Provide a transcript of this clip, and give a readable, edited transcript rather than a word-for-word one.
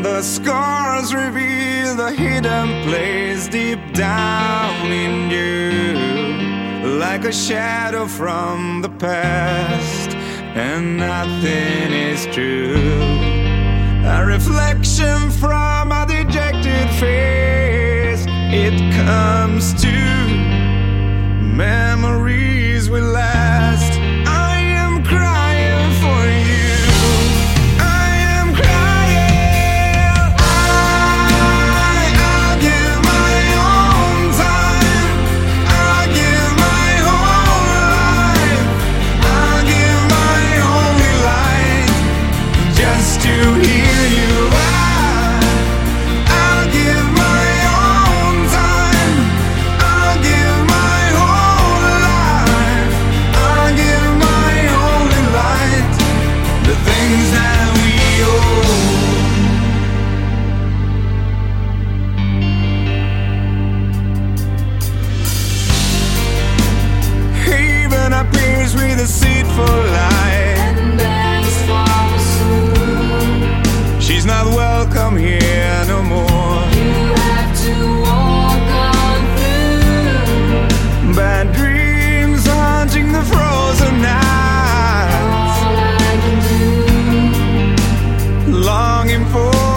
Her scars reveal the hidden place deep down in you, like a shadow from the past, and nothing is true. A reflection from a dejected face, it comes to memories will last. I am crying for you. I am crying. I'll give my own time. I'll give my whole life. I'll give my only light just to hear you out. I'll give my own time. I'll give my whole life. I'll give my only light. The things that we owe. Haven appears with a seat for life. And begs for soon. She's not welcome here no more. You have to walk on through. Bad dreams haunting the frozen nights, All I can do. longing for